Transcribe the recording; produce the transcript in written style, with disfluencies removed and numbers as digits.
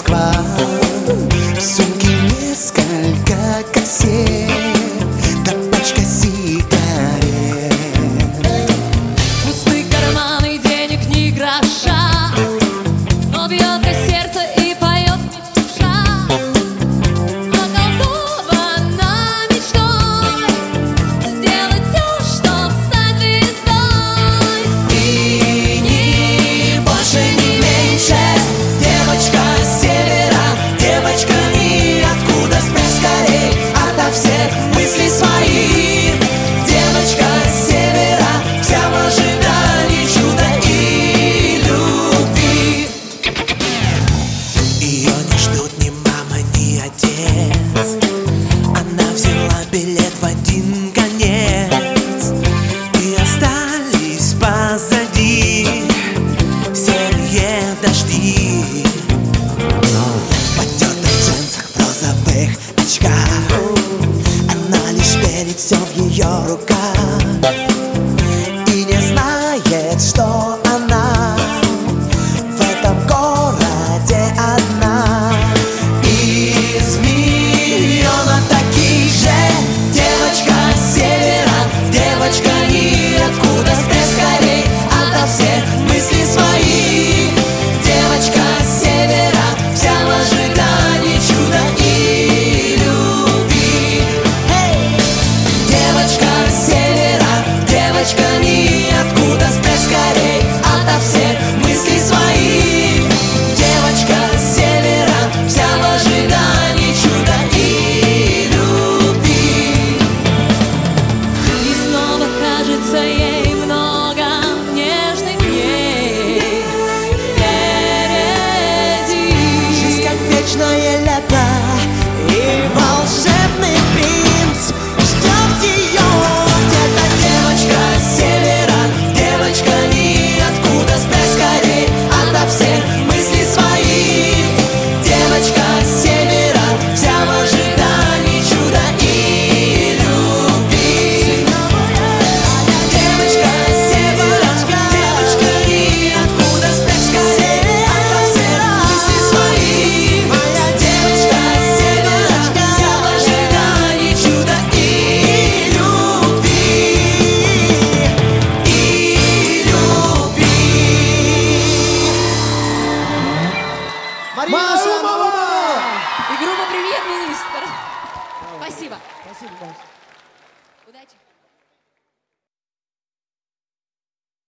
Москва. В сумке несколько кассет, да пачка сигарет. Пусты карманы, денег ни гроша, но бьется сердце и поет душа. Околдована мечтой сделать все, чтоб стать звездой. И ни больше, ни меньше. Девочка с севера, девочка ниоткуда. Спрячь скорей ото всех мыслей своих. Девочка с севера, вся в ожидании чуда и любви. Ее не ждут ни мама, ни отец. Она взяла билет в один конец, и остались позади серые дожди. В потертых джинсах, в розовых очках, она лишь верит, все в ее руках, и не знает, что она в этом городе одна. Из миллиона таких же. Девочка с севера, девочка ниоткуда. Спрячь скорей ото всех мыслей своих. Девочка с севера, вся в ожидании чуда и любви. Девочка с севера, девочка ниоткуда. Спрячь скорей ото всех мыслей своих. Девочка с севера, вся в ожидании чуда и любви. И снова кажется ей много нежных дней впереди. Жизнь как вечное лето, и волшебный принц ждет ее где-то. Девочка с севера, девочка ниоткуда. Спрячь скорей ото всех мыслей своих. Девочка с севера, вся в ожидании чуда и любви. Девочка с севера, девочка ниоткуда. Спрячь скорей ото всех мыслей своих. Моя девочка с севера, вся в ожидании чуда и любви. И любви. Марина Шумова! И группа «Премьер-министр». Спасибо. Спасибо, Маш. Удачи.